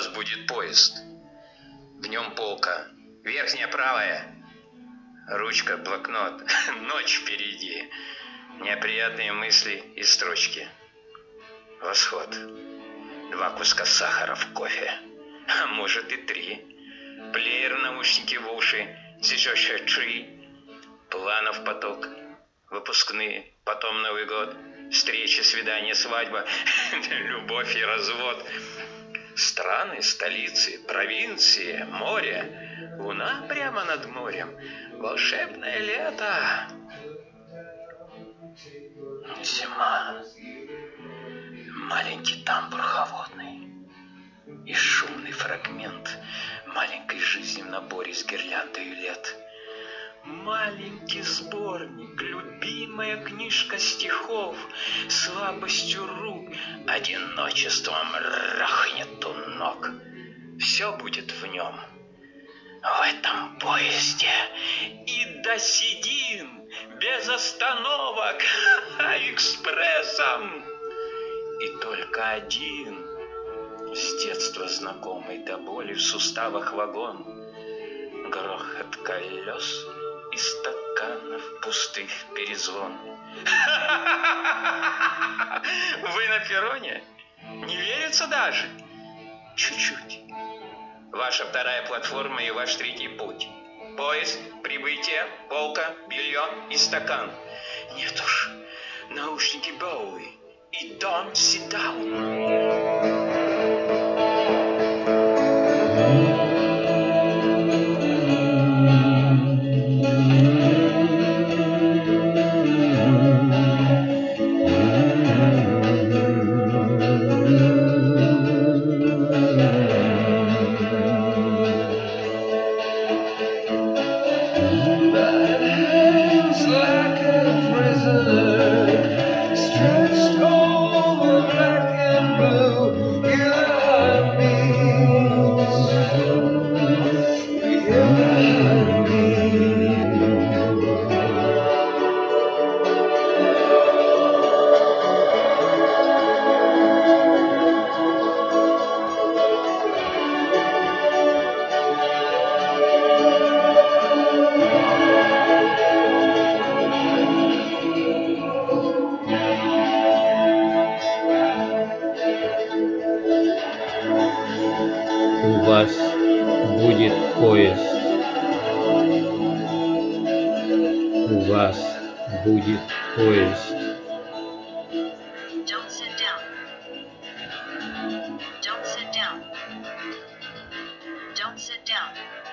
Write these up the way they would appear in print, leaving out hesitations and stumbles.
вас будет поезд. В нем полка. Верхняя правая. Ручка, блокнот. Ночь впереди. Неприятные мысли и строчки. Восход. 2 куска сахара в кофе. А может и 3. Плеер, наушники в уши. Сейчас 3. Планов поток. Выпускные. Потом Новый год. Встречи, свидания, свадьба. Любовь и развод. Страны, столицы, провинции, море. Луна прямо над морем. Волшебное лето. Зима. Маленький тамбур холодный. И шумный фрагмент маленькой жизни в наборе с гирляндой лет. Маленький сборник, любимая книжка стихов, слабостью рук, одиночеством рахнет у ног. Все будет в нем, в этом поезде. И досидим без остановок экспрессом. И только один, с детства знакомый до боли в суставах вагон, грохот колес и стаканов пустых перезвон. Вы на перроне? Не верится даже? Чуть-чуть. Ваша 2-я платформа и ваш 3-й путь. Поезд, прибытие, полка, белье и стакан. Нет уж, наушники Боуи и Don't Sit Down. У вас будет поезд. У вас будет поезд. Don't sit down. Don't sit down. Don't sit down.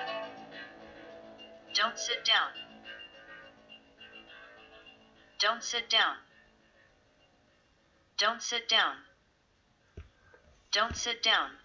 Don't sit down. Don't sit down. Don't sit down. Don't sit down.